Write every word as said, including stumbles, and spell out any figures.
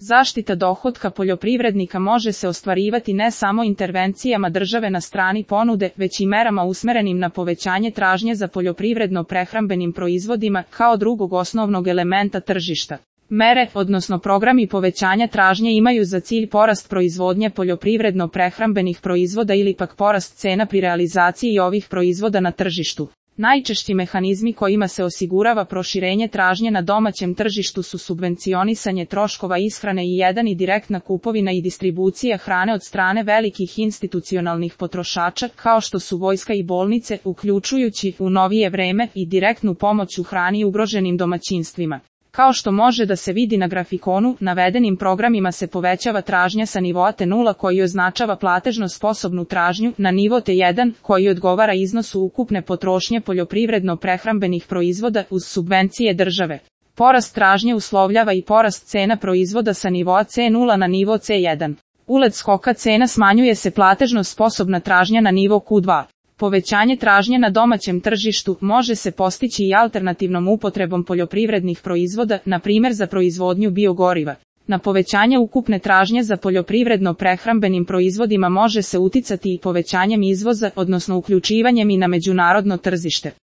Zaštita dohotka poljoprivrednika može se ostvarivati ne samo intervencijama države na strani ponude, već i merama usmerenim na povećanje tražnje za poljoprivredno-prehrambenim proizvodima kao drugog osnovnog elementa tržišta. Mere, odnosno programi povećanja tražnje imaju za cilj porast proizvodnje poljoprivredno-prehrambenih proizvoda ili pak porast cena pri realizaciji ovih proizvoda na tržištu. Najčešći mehanizmi kojima se osigurava proširenje tražnje na domaćem tržištu su subvencionisanje troškova ishrane i jedan i direktna kupovina i distribucija hrane od strane velikih institucionalnih potrošača kao što su vojska i bolnice, uključujući u novije vreme i direktnu pomoć u hrani ugroženim domaćinstvima. Kao što može da se vidi na grafikonu, navedenim programima se povećava tražnja sa nivoa T nula koji označava platežno sposobnu tražnju na nivo T jedan koji odgovara iznosu ukupne potrošnje poljoprivredno-prehrambenih proizvoda uz subvencije države. Porast tražnje uslovljava i porast cena proizvoda sa nivoa C nula na nivo C jedan. Usled skoka cena smanjuje se platežno sposobna tražnja na nivo Q dva. Povećanje tražnje na domaćem tržištu može se postići i alternativnom upotrebom poljoprivrednih proizvoda, na primjer za proizvodnju biogoriva. Na povećanje ukupne tražnje za poljoprivredno-prehrambenim proizvodima može se uticati i povećanjem izvoza, odnosno uključivanjem i na međunarodno tržište.